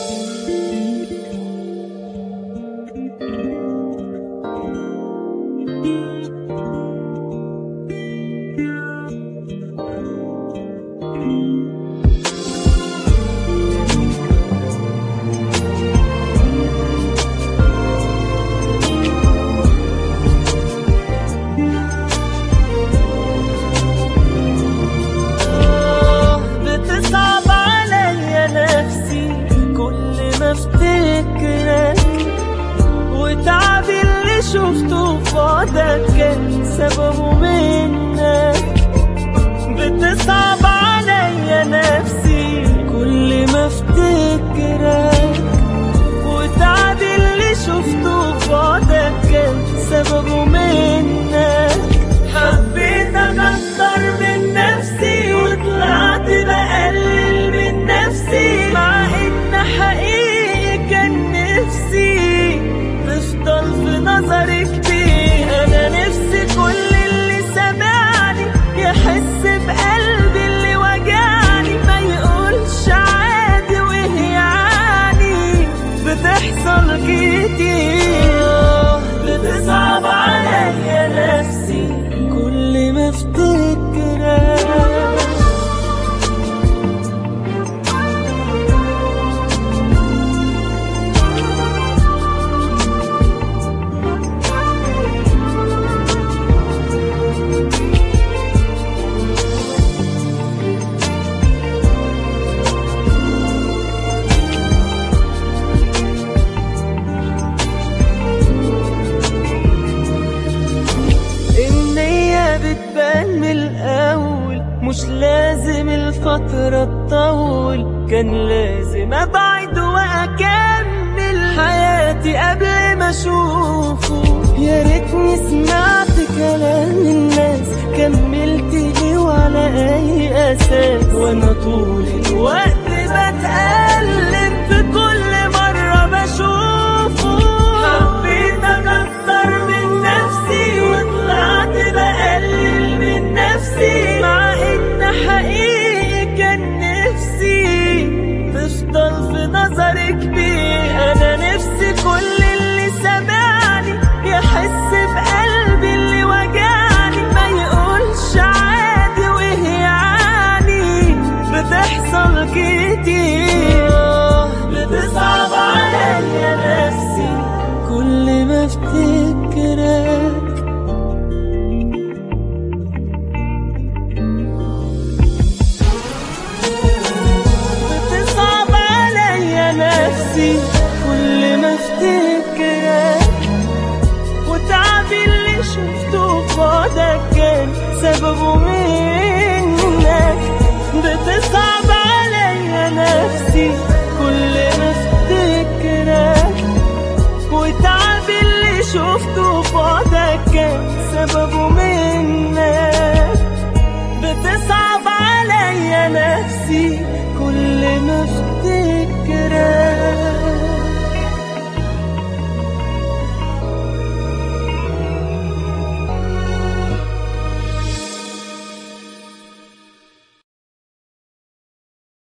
شفته في بعدك كان سببه منك. بتصعب عليا نفسي كل ما افتكرك، وتعب اللي شفته في بعدك كان سببه منك. حبيت اكتر من نفسي وطلعت بقلل من نفسي، مع ان حقيقي كان نفسي تفضل في نظري كتير. انا نفسي كل اللي سمعني يحس بقلبي اللي وجعني، ما يقولش عادي وهي يعني بتحصل كتير. بتصعب عليا نفسي كل ما افتكرك. بتبان من الأول، مش لازم الفترة تطول، كان لازم أبعد وأكمل حياتي قبل ما أشوفه. يا ريتني سمعت كلام الناس، كملت ليه وعلى أي أساس؟ وأنا طول الوقت بتألم في كل مرة بشوفه. حبيت أكتر من نفسي وطلعت بقلل من نفسي، مع إن حقيقي كان نفسي تفضل في نظري كبير. أنا نفسي كل اللي سمعني يحس بقلبي اللي وجعني، ما يقولش عادي وهي يعني بتحصل كتير. بتصعب عليا نفسي كل ما افتكرك. بتصعب عليا نفسي كل ما افتكرك، وتعبي اللي شفته في بعدك كان سببه منك. بتصعب عليا نفسي